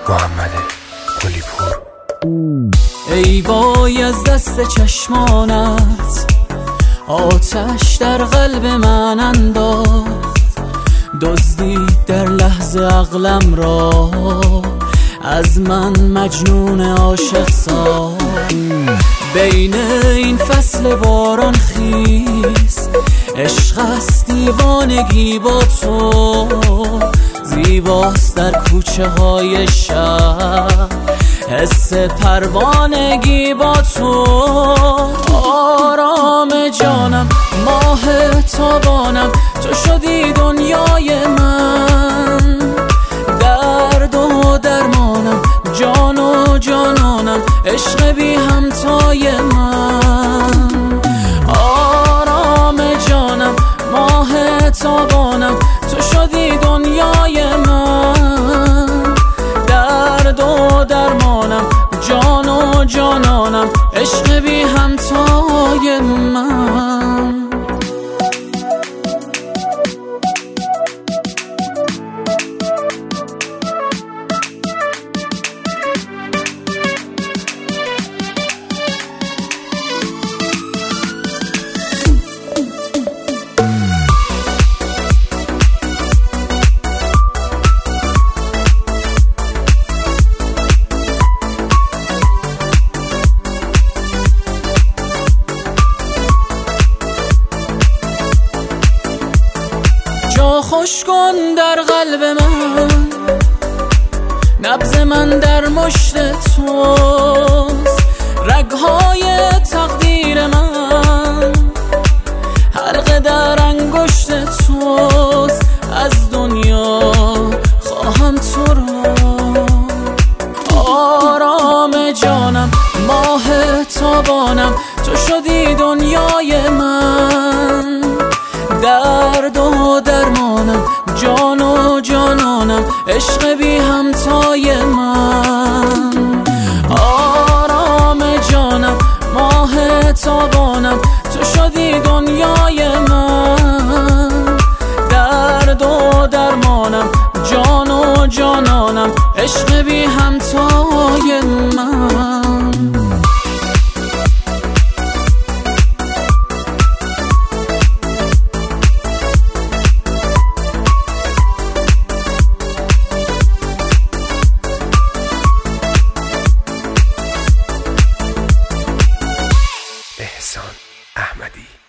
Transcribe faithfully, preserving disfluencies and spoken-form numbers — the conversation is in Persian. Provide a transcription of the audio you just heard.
محمد قلی پور. ای وای از دست چشمانت آتش در قلب من انداخت، دزدید در لحظه عقلم را، از من مجنون عاشق ساخت. بین این فصل باران خیز، عشق است دیوانگی با تو، زیباست در کوچه های شهر حس پروانگی با تو. آرام جانم، ماه تابانم، تو شدی دنیای من، درد و درمانم، جان و جانانم، عشق بی همتای من. آرام جانم، ماه تابانم، تو شدی دنیای من، درد و درمانم، جان و جانانم، عشق بی همتای من. جا خوش کن در قلب من، نبض من در مشت توست، رگهای تقدیر من حلقه در انگشت توست. از دنیا خواهم تو را، آرام جانم، ماه تابانم، تو شدی دنیای من، درد و درمانم، جان و جانانم، عشق بی همتای من. آرام جانم، ماه تابانم، تو شدی دنیای من، درد و درمانم، جان و جانانم، عشق بی همتای من. احسان احمدی.